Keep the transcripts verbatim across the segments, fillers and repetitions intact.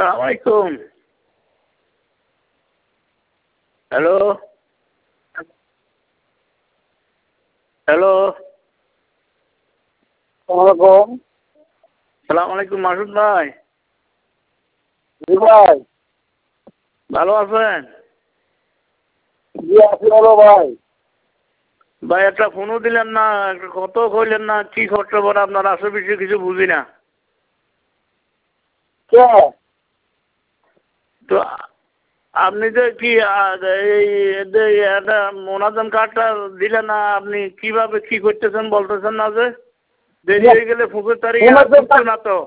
আসসালামু আলাইকুম। Hello hello আসসালামু আলাইকুম মাসুদ ভাই। জি ভাই। ভালো আছেন? জি আছি ভালো ভাই। ভাই একটা ফোনও দিলেন না, একটা কথাও কইলেন না, কি খবর আপনার আশেপাশে কিছু বুঝি না। কে? তো আপনি যে কি এই একটা মোনাজাম কার্ডটা দিলেন না, আপনি কিভাবে কি করতেছেন বলতেছেন না যে দেরি হয়ে গেলে পঁচিশ তারিখে আর ঢুকতো না তো।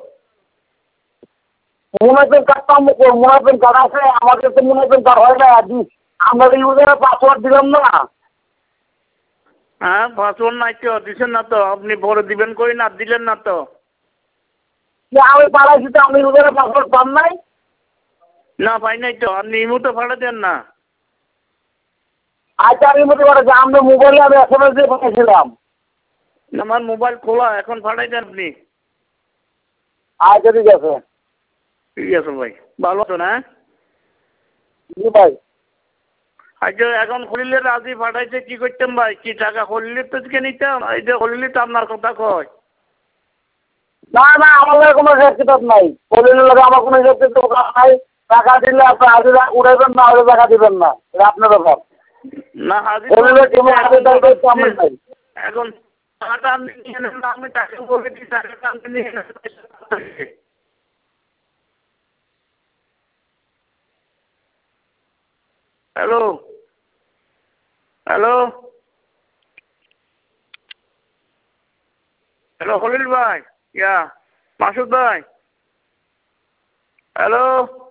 মুনাফের কার্ডটা মুনাফের কার্ড আছে আমাদের তো মুনাফের কার্ড হয় না। আমরা ইউজারের পাসওয়ার্ড দিলাম না। হ্যাঁ পাসওয়ার্ড নাই তো দিচ্ছেন না তো, আপনি পরে দিবেন কই না দিলেন না তো। আমি পাঠাইছি তো আমি ইউজারের পাসওয়ার্ড পান নাই। না পাই নাই তো, আপনি এই মুহূর্তে পাঠা দেন না। আচ্ছা আমি মধ্যে পাঠাচ্ছি আমরা মোবাইলে আমি এস এম এস দিয়ে পাঠিয়েছিলাম। আমার মোবাইল খোলা, এখন পাঠাই দেন আপনি। আচ্ছা ঠিক আছে। ঠিক আছে ভাই, ভালো আছো না? জি ভাই। আচ্ছা এখন খুলিলে রাজি পাঠাইছে কি করতেন ভাই, কি টাকা খুললে তো কে নিতাম, এই যে খুললে তো আপনার কথা কয়। না না আমার লাগে কোনো হিসাব কিতাব নাই। কলিনের লাগে আমার কোনো হিসাব কিতাব নাই। টাকা দিলে আপনি হাজির উড়াইবেন না হলে টাকা দিবেন না, এটা আপনার ব্যাপার। না হাজির কলিনের কোনো হাজির টাকা আমার নাই। এখন টাকাটা আপনি নিয়ে নেন না, আমি টাকা বলে দিই টাকাটা আপনি নিয়ে নেন। হ্যালো হ্যালো হ্যালো খলিল ভাই, ইয়া মাসুদ ভাই, হ্যালো।